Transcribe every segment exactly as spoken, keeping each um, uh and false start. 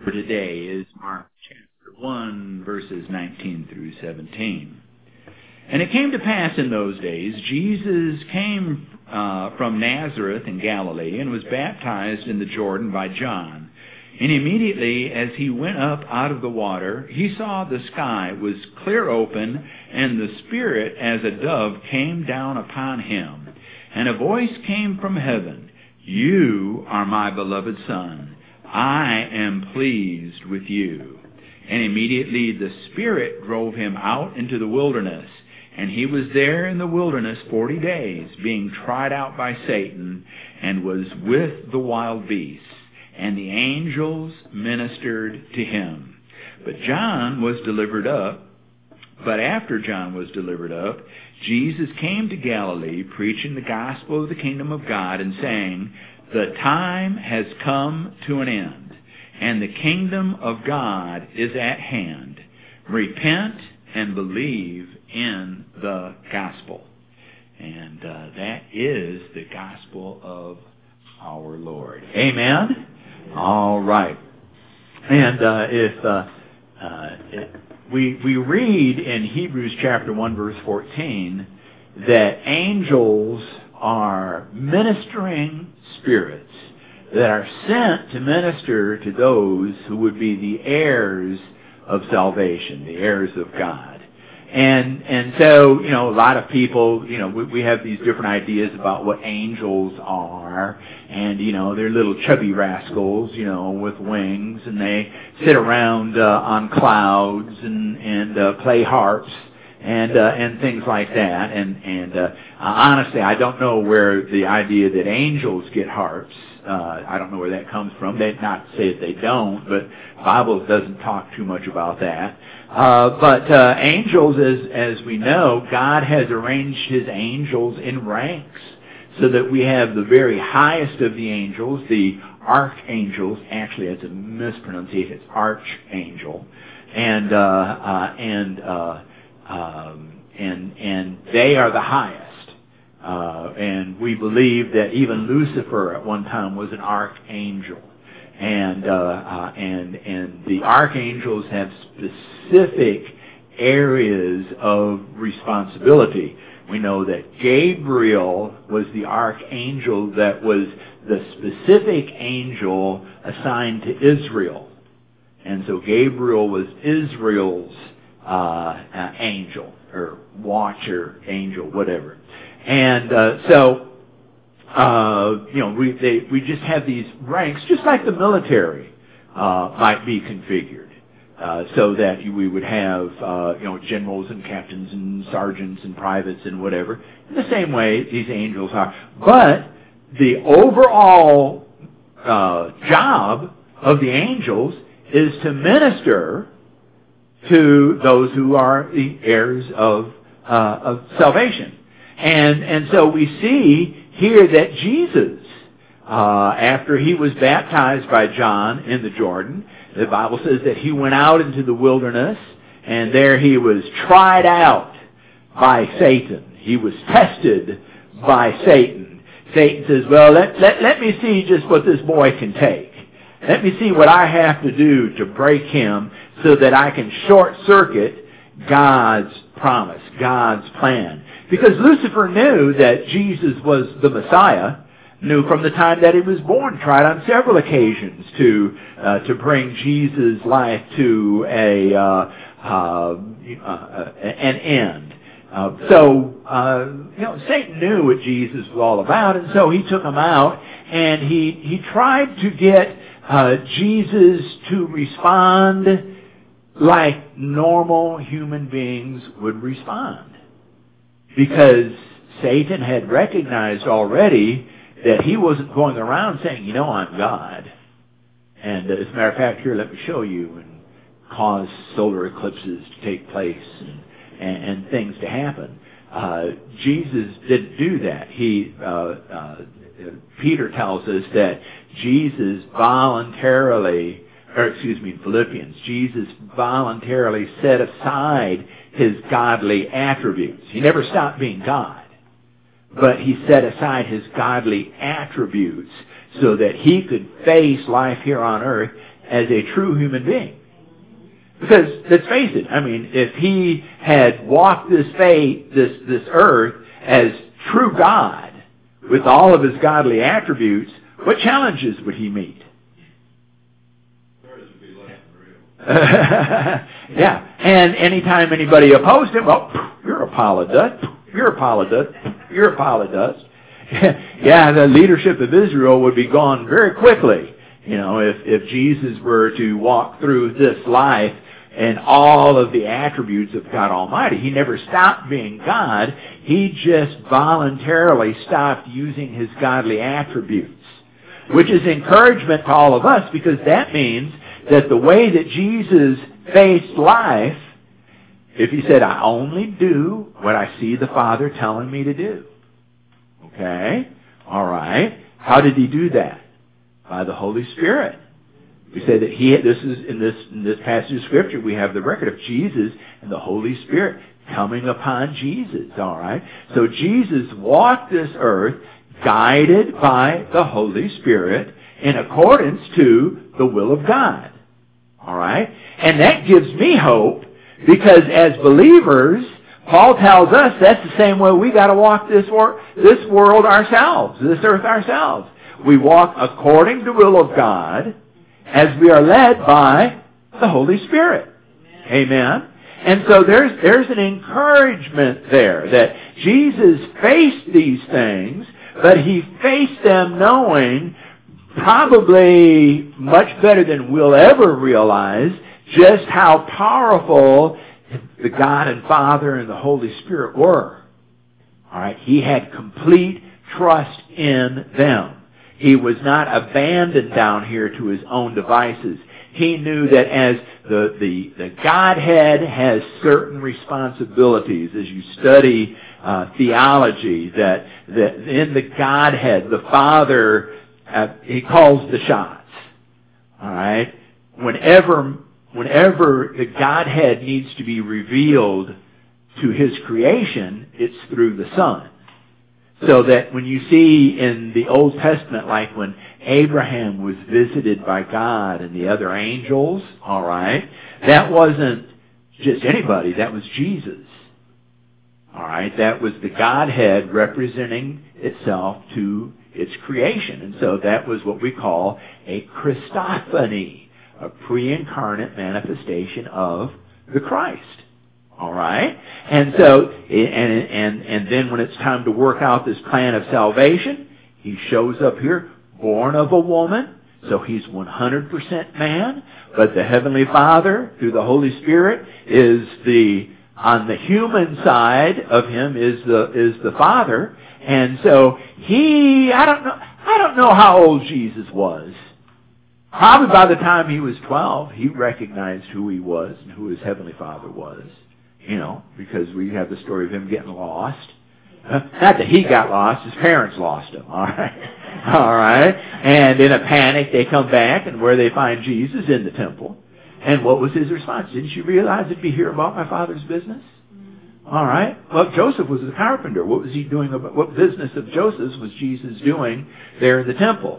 For today is Mark chapter one, verses nineteen through seventeen. And it came to pass in those days, Jesus came uh, from Nazareth in Galilee and was baptized in the Jordan by John. And immediately as he went up out of the water, he saw the sky was clear open, and the Spirit as a dove came down upon him. And a voice came from heaven, "You are my beloved Son. I am pleased with you." And immediately the Spirit drove him out into the wilderness. And he was there in the wilderness forty days, being tried out by Satan, and was with the wild beasts. And the angels ministered to him. But John was delivered up. But after John was delivered up, Jesus came to Galilee, preaching the gospel of the kingdom of God, and saying, "The time has come to an end, and the kingdom of God is at hand. Repent and believe in the gospel." And uh, that is the gospel of our Lord. Amen? All right. And uh, if uh, uh, it, we we read in Hebrews chapter one, verse fourteen, that angels are ministering spirits that are sent to minister to those who would be the heirs of salvation, the heirs of God. And and so, you know, a lot of people, you know, we, we have these different ideas about what angels are. And, you know, they're little chubby rascals, you know, with wings. And they sit around uh, on clouds and, and uh, play harps and uh, and things like that. And, and uh, honestly, I don't know where the idea that angels get harps. Uh, I don't know where that comes from. They not say that they don't, but the Bible doesn't talk too much about that. Uh, but uh, angels, as as we know, God has arranged His angels in ranks, so that we have the very highest of the angels, the archangels. Actually, it's a mispronunciation. It's archangel, and uh, uh, and uh, um, and and they are the highest. Uh, and we believe that even Lucifer at one time was an archangel, and uh, uh, and and the archangels have specific areas of responsibility. We know that Gabriel was the archangel that was the specific angel assigned to Israel, and so Gabriel was Israel's uh, uh, angel or watcher angel, whatever. And uh, so, uh, you know, we they, we just have these ranks, just like the military uh, might be configured, uh, so that we would have, uh, you know, generals and captains and sergeants and privates and whatever. In the same way, these angels are. But the overall uh, job of the angels is to minister to those who are the heirs of uh, of salvation. And and so we see here that Jesus, uh, after he was baptized by John in the Jordan, the Bible says that he went out into the wilderness, and there he was tried out by Satan. He was tested by Satan. Satan says, well, let, let, let me see just what this boy can take. Let me see what I have to do to break him so that I can short-circuit God's promise, God's plan. Because Lucifer knew that Jesus was the Messiah, knew from the time that he was born, tried on several occasions to uh, to bring Jesus' life to a uh, uh, uh, an end. Uh, so uh, you know, Satan knew what Jesus was all about, and so he took him out, and he he tried to get uh, Jesus to respond like normal human beings would respond. Because Satan had recognized already that he wasn't going around saying, you know, I'm God. And uh, as a matter of fact, here, let me show you, and cause solar eclipses to take place and, and, and things to happen. Uh, Jesus didn't do that. He, uh, uh, Peter tells us that Jesus voluntarily, or excuse me, Philippians, Jesus voluntarily set aside his godly attributes. He never stopped being God, but he set aside his godly attributes so that he could face life here on earth as a true human being. Because, let's face it, I mean, if he had walked this faith, this, this earth as true God, with all of his godly attributes, what challenges would he meet? Yeah, and anytime anybody opposed him, well, you're a pile of dust, you're a pile of dust, you're a pile of dust. Yeah, the leadership of Israel would be gone very quickly. You know, if, if Jesus were to walk through this life and all of the attributes of God Almighty. He never stopped being God. He just voluntarily stopped using his godly attributes, which is encouragement to all of us, because that means that the way that Jesus faced life, if he said, I only do what I see the Father telling me to do. Okay? All right. How did he do that? By the Holy Spirit. We say that he, this is, in this, in this passage of Scripture, we have the record of Jesus and the Holy Spirit coming upon Jesus. All right? So Jesus walked this earth guided by the Holy Spirit in accordance to the will of God. All right? And that gives me hope, because as believers, Paul tells us that's the same way we got to walk this, wor- this world ourselves, this earth ourselves. We walk according to the will of God as we are led by the Holy Spirit. Amen? And so there's, there's an encouragement there that Jesus faced these things, but he faced them knowing, probably much better than we'll ever realize, just how powerful the God and Father and the Holy Spirit were. All right? He had complete trust in them. He was not abandoned down here to his own devices. He knew that as the, the, the Godhead has certain responsibilities, as you study uh, theology, that, that in the Godhead, the Father, uh, he calls the shots. All right? Whenever, whenever the Godhead needs to be revealed to his creation, it's through the Son. So that when you see in the Old Testament, like when Abraham was visited by God and the other angels, all right, that wasn't just anybody, that was Jesus. All right, that was the Godhead representing itself to its creation. And so that was what we call a Christophany, a pre-incarnate manifestation of the Christ. All right? And so, and, and, and then when it's time to work out this plan of salvation, he shows up here, born of a woman, so he's one hundred percent man, but the Heavenly Father, through the Holy Spirit, is the, on the human side of him is the, is the Father, and so he, I don't know, I don't know how old Jesus was. Probably by the time he was twelve, he recognized who he was and who his Heavenly Father was. You know, because we have the story of him getting lost. Uh, not that he got lost, his parents lost him. All right. All right. And in a panic, they come back, and where they find Jesus? In the temple. And what was his response? Didn't you realize it'd be here about my Father's business? All right. Well, Joseph was a carpenter. What was he doing about, what business of Joseph's was Jesus doing there in the temple?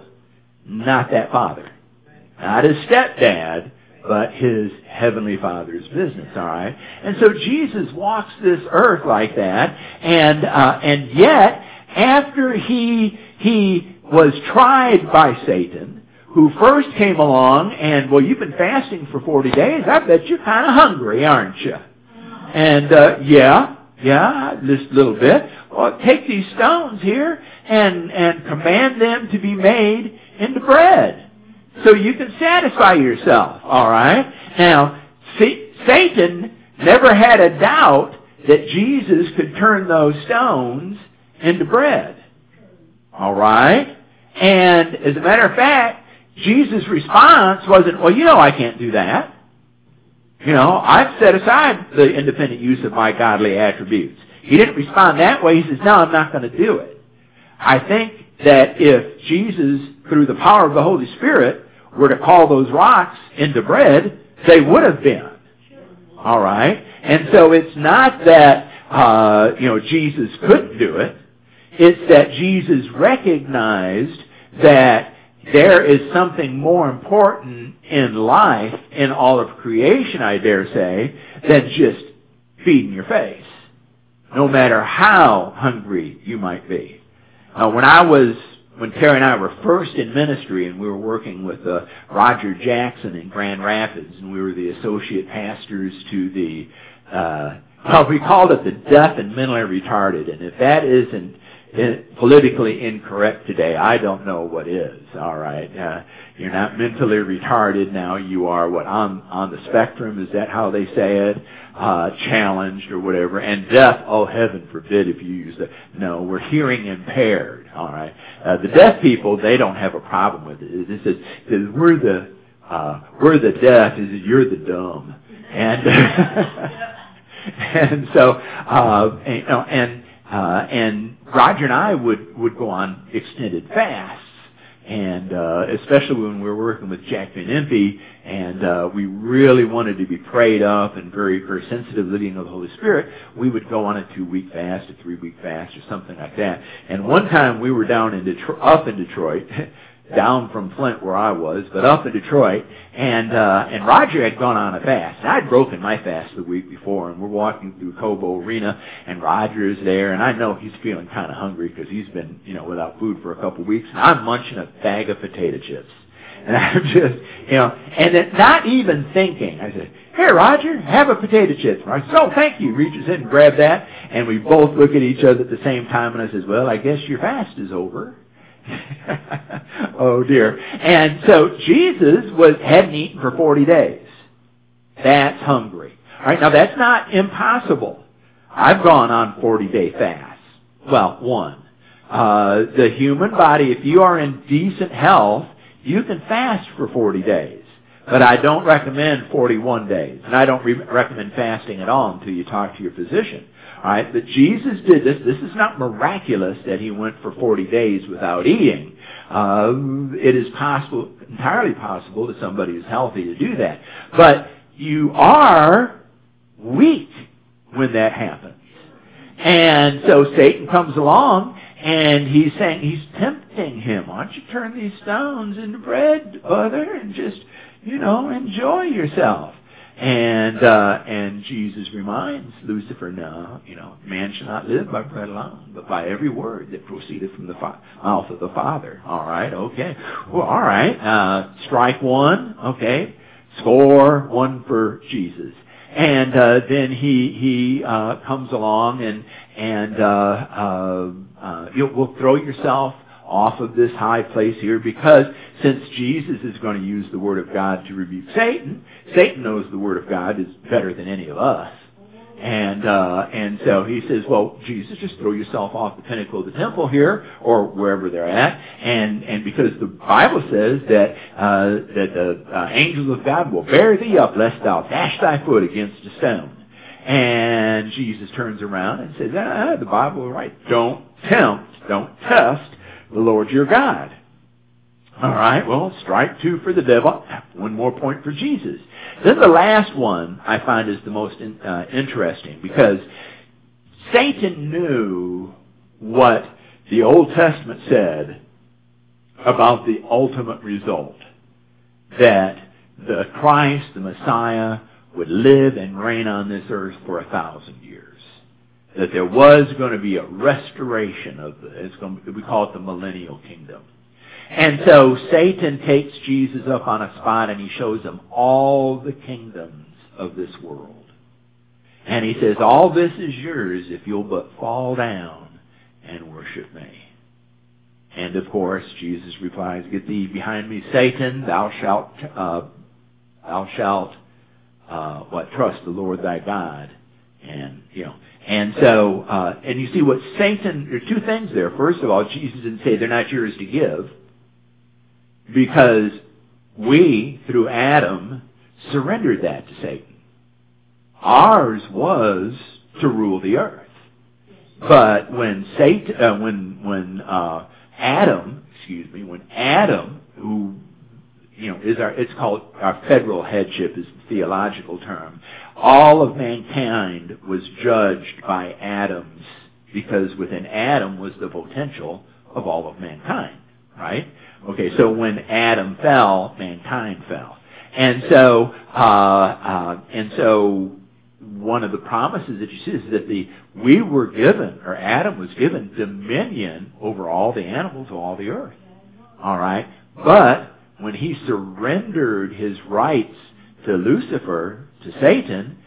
Not that Father. Not his stepdad, but his Heavenly Father's business, all right? And so Jesus walks this earth like that, and uh, and yet, after he he was tried by Satan, who first came along and, well, you've been fasting for forty days, I bet you're kind of hungry, aren't you? And, uh, yeah, yeah, just a little bit. Well, take these stones here and, and command them to be made into bread, so you can satisfy yourself, all right? Now, see, Satan never had a doubt that Jesus could turn those stones into bread, all right? And as a matter of fact, Jesus' response wasn't, well, you know I can't do that. You know, I've set aside the independent use of my godly attributes. He didn't respond that way. He says, no, I'm not going to do it. I think that if Jesus, through the power of the Holy Spirit, were to call those rocks into bread, they would have been. All right? And so it's not that, uh, you know, Jesus couldn't do it. It's that Jesus recognized that there is something more important in life, in all of creation, I dare say, than just feeding your face, no matter how hungry you might be. Uh, when I was, when Terry and I were first in ministry, and we were working with uh, Roger Jackson in Grand Rapids, and we were the associate pastors to the, uh, well, we called it the deaf and mentally retarded, and if that isn't politically incorrect today, I don't know what is. All right, uh, you're not mentally retarded now. You are what on on the spectrum? Is that how they say it? Uh, challenged or whatever. And deaf, oh heaven forbid if you use that. No, we're hearing impaired. All right, uh, the deaf people, they don't have a problem with it. This is, this is we're the uh, we're the deaf. Is you're the dumb, and and so uh, and, you know, and uh, and Roger and I would, would go on extended fasts, and uh, especially when we were working with Jack Van Impe, and uh, we really wanted to be prayed up and very, very sensitive leading of the Holy Spirit, we would go on a two-week fast, a three-week fast, or something like that. And one time we were down in Detroit, up in Detroit, down from Flint where I was, but up in Detroit, and uh, and Roger had gone on a fast. I'd broken my fast the week before, and we're walking through Cobo Arena, and Roger is there, and I know he's feeling kind of hungry because he's been, you know, without food for a couple of weeks, and I'm munching a bag of potato chips. And I'm just, you know, and then not even thinking, I said, "Here, Roger, have a potato chip." I said, "Oh, thank you." Reaches in and grabs that, and we both look at each other at the same time, and I says, "Well, I guess your fast is over." Oh dear. And so Jesus was hadn't eaten for forty days. That's hungry. All right, now that's not impossible. I've gone on forty day fasts. Well, one. Uh, the human body, if you are in decent health, you can fast for forty days. But I don't recommend forty-one days. And I don't re- recommend fasting at all until you talk to your physician. All right, but Jesus did this. This is not miraculous that he went for forty days without eating. Uh, it is possible, entirely possible that somebody is healthy to do that. But you are weak when that happens. And so Satan comes along and he's saying, he's tempting him. Why don't you turn these stones into bread, brother, and just, you know, enjoy yourself. And uh, and Jesus reminds Lucifer, no, you know, man shall not live by bread alone, but by every word that proceedeth from the fa- mouth of the Father. All right, okay. Well, all right. Uh, strike one, okay. Score one for Jesus. And uh, then he he uh, comes along and and uh, uh, uh, you will throw yourself off of this high place here, because since Jesus is going to use the Word of God to rebuke Satan, Satan knows the Word of God is better than any of us. And uh, and so he says, well, Jesus, just throw yourself off the pinnacle of the temple here, or wherever they're at, and and because the Bible says that uh, that the uh, angels of God will bear thee up, lest thou dash thy foot against a stone. And Jesus turns around and says, ah, the Bible is right. Don't tempt, don't test the Lord your God. All right, well, strike two for the devil, one more point for Jesus. Then the last one I find is the most in, uh, interesting, because Satan knew what the Old Testament said about the ultimate result, that the Christ, the Messiah, would live and reign on this earth for a thousand years. That there was going to be a restoration of the, it's going to, we call it the millennial kingdom. And so Satan takes Jesus up on a spot and he shows him all the kingdoms of this world. And he says, all this is yours if you'll but fall down and worship me. And of course, Jesus replies, get thee behind me, Satan, thou shalt, uh, thou shalt, uh, what, trust the Lord thy God. And, you know, and so, uh, and you see what Satan, there are two things there. First of all, Jesus didn't say they're not yours to give, because we, through Adam, surrendered that to Satan. Ours was to rule the earth. But when Satan, uh, when, when, uh, Adam, excuse me, when Adam, who, you know, is our, it's called, our federal headship is the theological term. All of mankind was judged by Adam's, because within Adam was the potential of all of mankind. right? Okay, so when Adam fell, mankind fell. And so, uh, uh, and so, one of the promises that you see is that the, we were given, or Adam was given dominion over all the animals of all the earth. Alright? But, when he surrendered his rights to Lucifer, to Satan,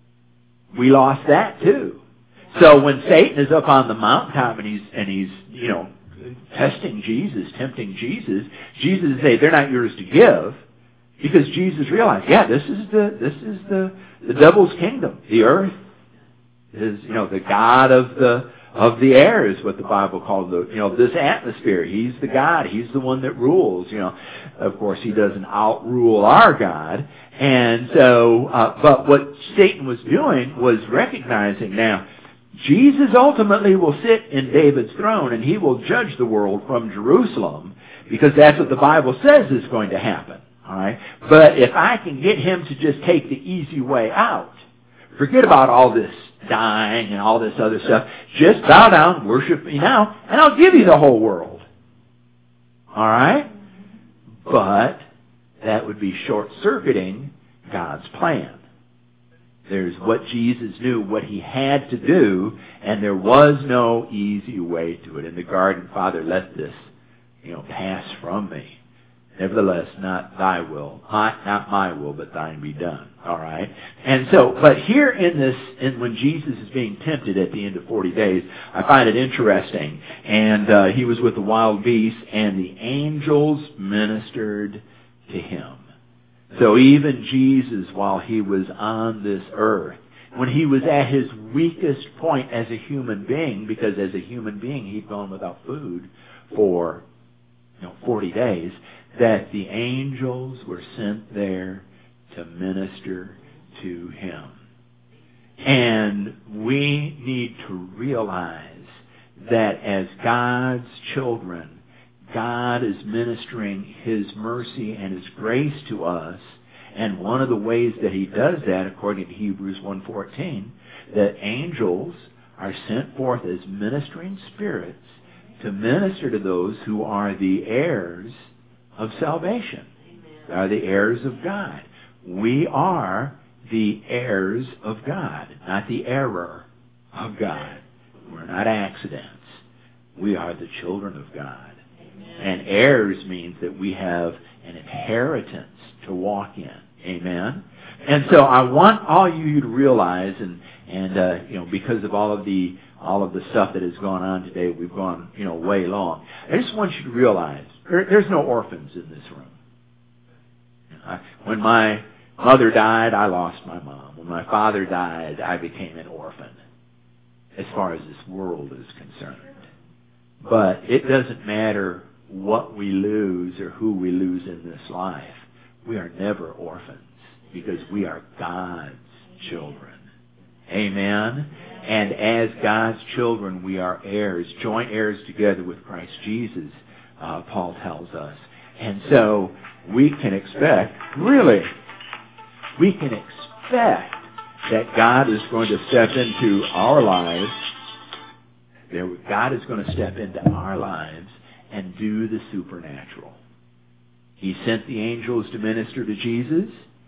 we lost that too. So when Satan is up on the mountaintop and he's, and he's, you know, testing Jesus, tempting Jesus, Jesus says, they're not yours to give, because Jesus realized, yeah, this is the, this is the, the devil's kingdom. The earth is, you know, the God of the, of the air is what the Bible calls the, you know, this atmosphere. He's the God. He's the one that rules, you know. Of course, he doesn't outrule our God. And so, uh, but what Satan was doing was recognizing now, Jesus ultimately will sit in David's throne and he will judge the world from Jerusalem, because that's what the Bible says is going to happen. All right? But if I can get him to just take the easy way out, forget about all this dying and all this other stuff, just bow down, worship me now, and I'll give you the whole world. All right? But that would be short-circuiting God's plan. There's what Jesus knew, what he had to do, and there was no easy way to it. In the garden, Father, let this, you know, pass from me. Nevertheless, not thy will, not, not my will, but thine be done. All right? And so, but here in this, in when Jesus is being tempted at the end of forty days, I find it interesting. And uh, he was with the wild beasts, and the angels ministered to him. So even Jesus, while he was on this earth, when he was at his weakest point as a human being, because as a human being he'd gone without food for, you know, forty days, that the angels were sent there to minister to him. And we need to realize that as God's children, God is ministering his mercy and his grace to us. And one of the ways that he does that, according to Hebrews one fourteen, that angels are sent forth as ministering spirits to minister to those who are the heirs of salvation. They are the heirs of God. We are the heirs of God, not the error of God. We're not accidents. We are the children of God. And heirs means that we have an inheritance to walk in. Amen? And so I want all you to realize, and, and uh, you know, because of all of the all of the stuff that has gone on today, we've gone, you know, way long. I just want you to realize, there, there's no orphans in this room. I, when my mother died, I lost my mom. When my father died, I became an orphan, as far as this world is concerned. But it doesn't matter what we lose or who we lose in this life. We are never orphans, because we are God's children. Amen? And as God's children, we are heirs, joint heirs together with Christ Jesus, uh, Paul tells us. And so we can expect, really, we can expect that God is going to step into our lives. God is going to step into our lives and do the supernatural. He sent the angels to minister to Jesus.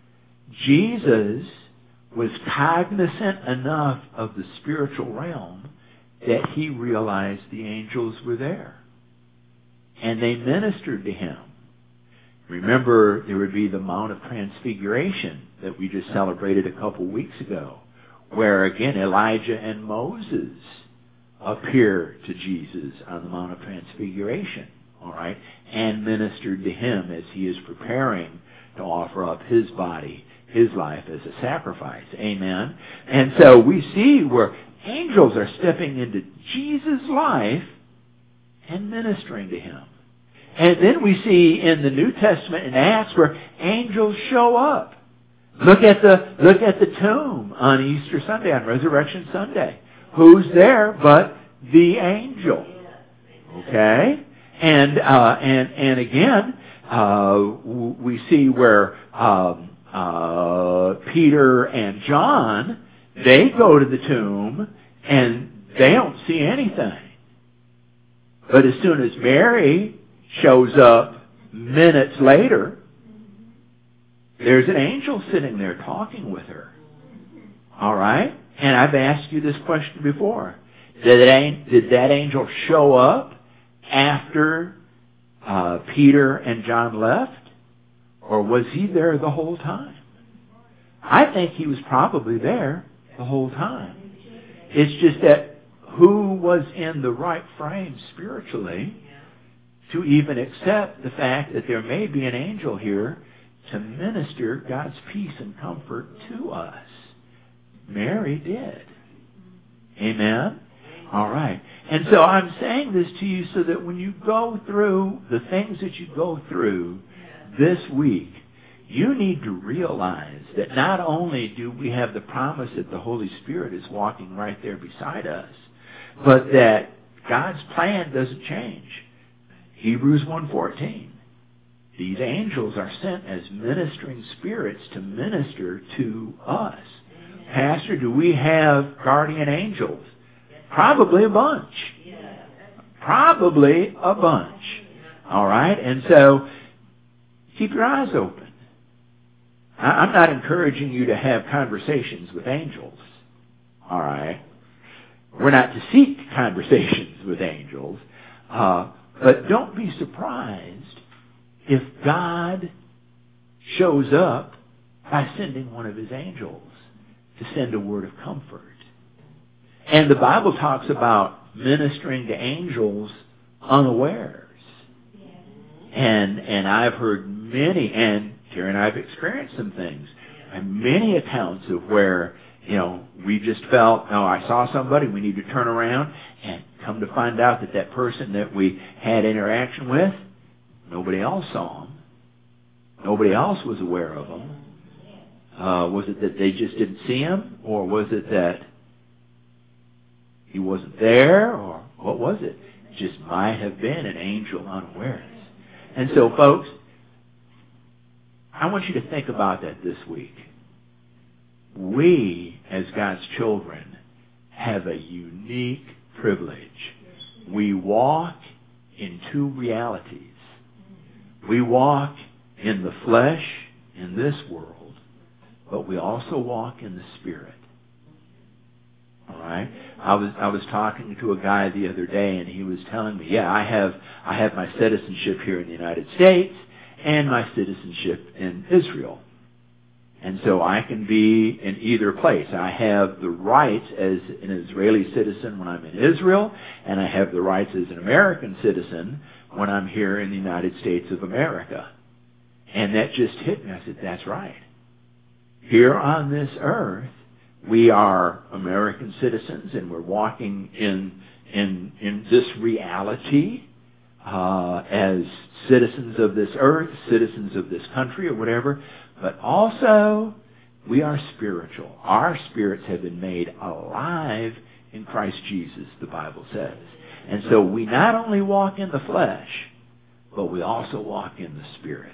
Jesus was cognizant enough of the spiritual realm that he realized the angels were there. And they ministered to him. Remember, there would be the Mount of Transfiguration that we just celebrated a couple weeks ago, where again Elijah and Moses appear to Jesus on the Mount of Transfiguration, all right, and ministered to him as he is preparing to offer up his body, his life as a sacrifice. Amen? And so we see where angels are stepping into Jesus' life and ministering to him. And then we see in the New Testament in Acts where angels show up. Look at the look at the tomb on Easter Sunday, on Resurrection Sunday. Who's there but the angel? Okay? And uh, and and again, uh, we see where um, uh, Peter and John, they go to the tomb and they don't see anything. But as soon as Mary shows up minutes later. There's an angel sitting there talking with her. All right? And I've asked you this question before. Did that, did that angel show up after uh, Peter and John left? Or was he there the whole time? I think he was probably there the whole time. It's just that who was in the right frame spiritually to even accept the fact that there may be an angel here to minister God's peace and comfort to us. Mary did. Amen? All right. And so I'm saying this to you so that when you go through the things that you go through this week, you need to realize that not only do we have the promise that the Holy Spirit is walking right there beside us, but that God's plan doesn't change. Hebrews one fourteen. These angels are sent as ministering spirits to minister to us. Pastor, do we have guardian angels? Probably a bunch. Probably a bunch. All right? And so, keep your eyes open. I'm not encouraging you to have conversations with angels. All right? We're not to seek conversations with angels. Uh, but don't be surprised if God shows up by sending one of His angels to send a word of comfort. And the Bible talks about ministering to angels unawares. And and I've heard many, and Terry and I have experienced some things, and many accounts of where, you know, we just felt, oh, I saw somebody, we need to turn around, and come to find out that that person that we had interaction with, nobody else saw them. Nobody else was aware of them. Uh, was it that they just didn't see him? Or was it that he wasn't there? Or what was it? It just might have been an angel unawares. And so, folks, I want you to think about that this week. We, as God's children, have a unique privilege. We walk in two realities. We walk in the flesh in this world, but we also walk in the Spirit. All right? I was I was talking to a guy the other day, and he was telling me, yeah, I have I have my citizenship here in the United States and my citizenship in Israel. And so I can be in either place. I have the rights as an Israeli citizen when I'm in Israel, and I have the rights as an American citizen when I'm here in the United States of America. And that just hit me. I said, that's right. Here on this earth, we are American citizens, and we're walking in in in this reality uh, as citizens of this earth, citizens of this country, or whatever. But also, we are spiritual. Our spirits have been made alive in Christ Jesus, the Bible says. And so we not only walk in the flesh, but we also walk in the Spirit.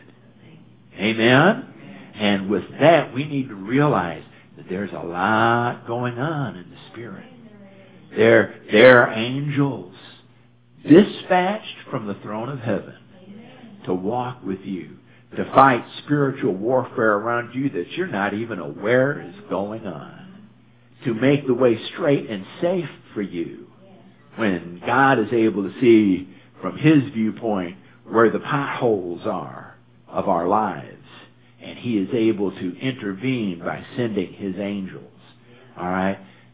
Amen? And with that, we need to realize that there's a lot going on in the Spirit. There, there are angels dispatched from the throne of heaven to walk with you, to fight spiritual warfare around you that you're not even aware is going on, to make the way straight and safe for you when God is able to see from His viewpoint where the potholes are of our lives, and He is able to intervene by sending His angels. All right?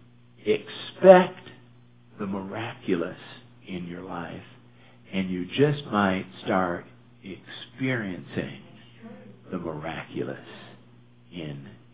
Expect the miraculous in your life, and you just might start experiencing the miraculous in